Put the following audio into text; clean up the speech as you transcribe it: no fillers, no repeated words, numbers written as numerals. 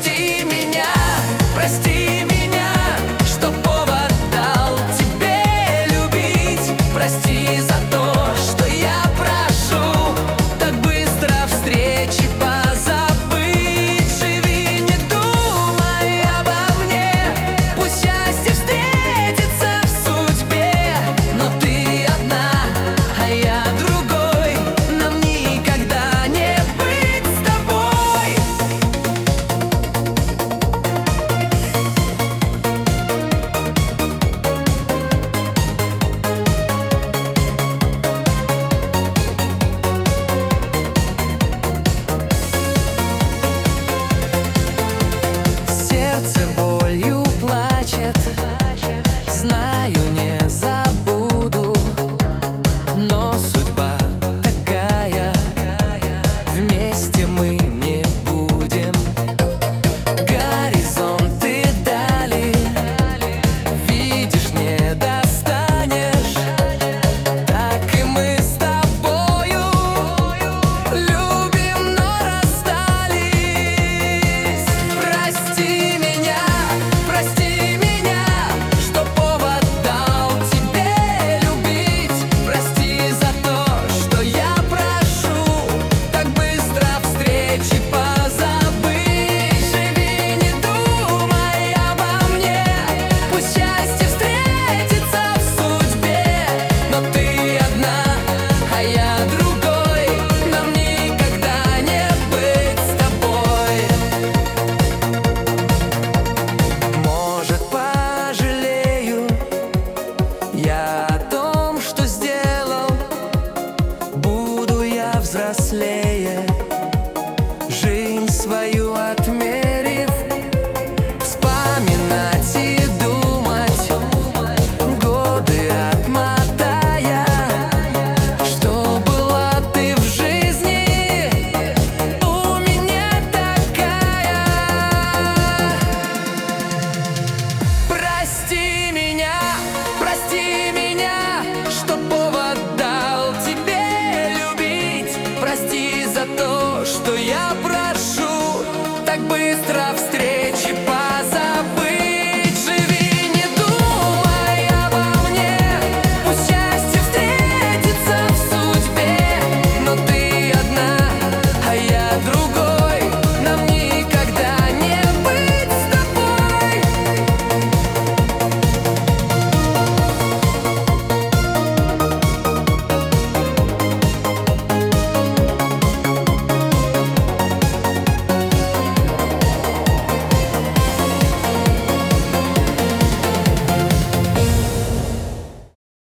прости меня, прости меня, что повод дал тебе любить. Прости за то, что я прошу так быстро встречи позабыть. Живи, не думай обо мне, пусть счастье встретится в судьбе. Но ты одна, а я другой, нам никогда не быть с тобой. Сердце болью плачет, знаю, не забуду, но судьба такая, вместе мы не будем. Горизонты дали, видишь, не достанешь. Так и мы с тобою любим, но расстались. Прости меня, что повод дал тебе любить. Прости за то, что я прошу так быстро встречи позабыть. Живи, не думай обо мне, пусть счастье встретится в судьбе. Но ты одна, а я другой, нам никогда не быть с тобой. Может, пожалею я о том, что сделал. Буду я взрослее, жизнь свою отмерив, вспоминать и думать, годы отмотая, что была ты в жизни у меня такая. Прости меня, что повод дал тебе любить. Прости за то, что я прошу так быстро встречи